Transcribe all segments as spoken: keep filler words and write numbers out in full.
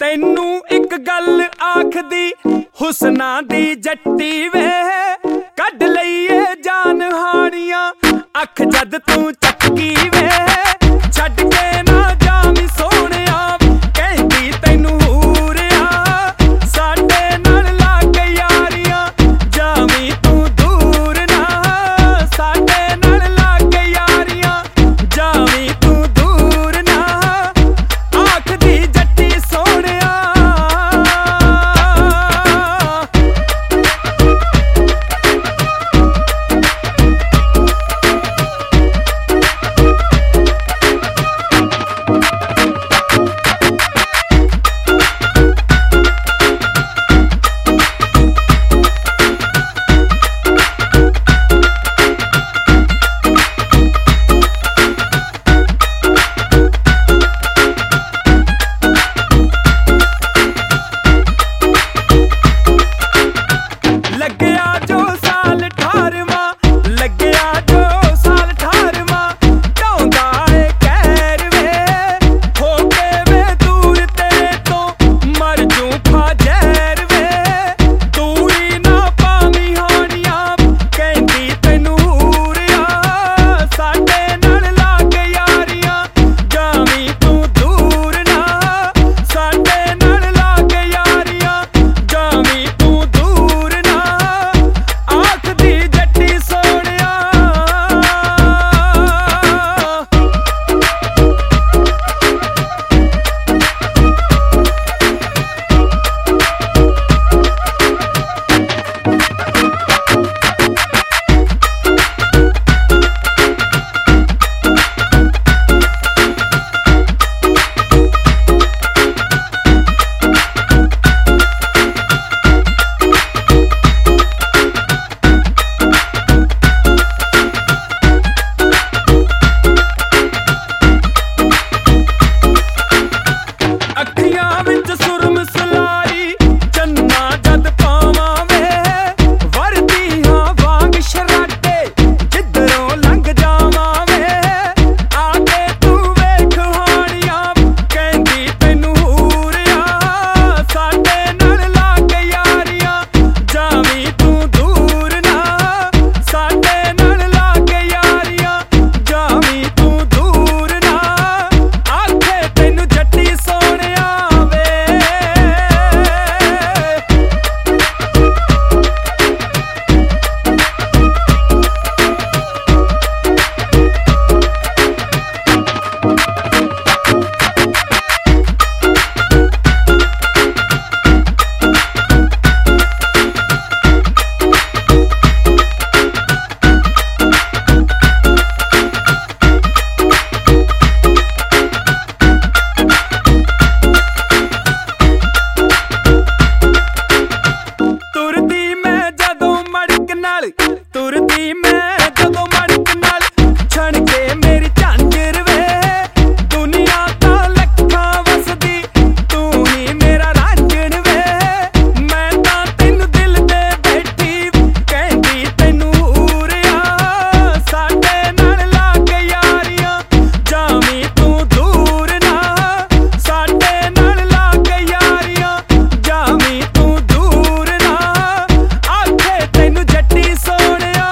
तैनू एक गल आखदी हुसना दी जट्टी वे कढ लईए जान हानियां अख जद तू चटकी वे छड्ड के ना जावी सोहणिया कहंदी तैनू हूरिया साडे नाल लाग यारियां जावी तू दूर ना साडे नाल लाग यारियां जावी तू दूर ना आखदी जट्टी सोहणिया तुरदी मैं जदों मड़क नाल छण के मेरी झांजर वे दुनिया ता लखां वसदी तू ही मेरा रांझण वे मैं तां तैनू दिल दे बैठी कहंदी तैनू हूरिया साडे नाल लाग यारियां जावी तू दूर ना साडे नाल लाग यारियां जावी तू दूर ना आखे तैनू जट्टी सोहणिया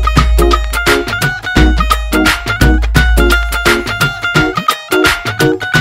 वे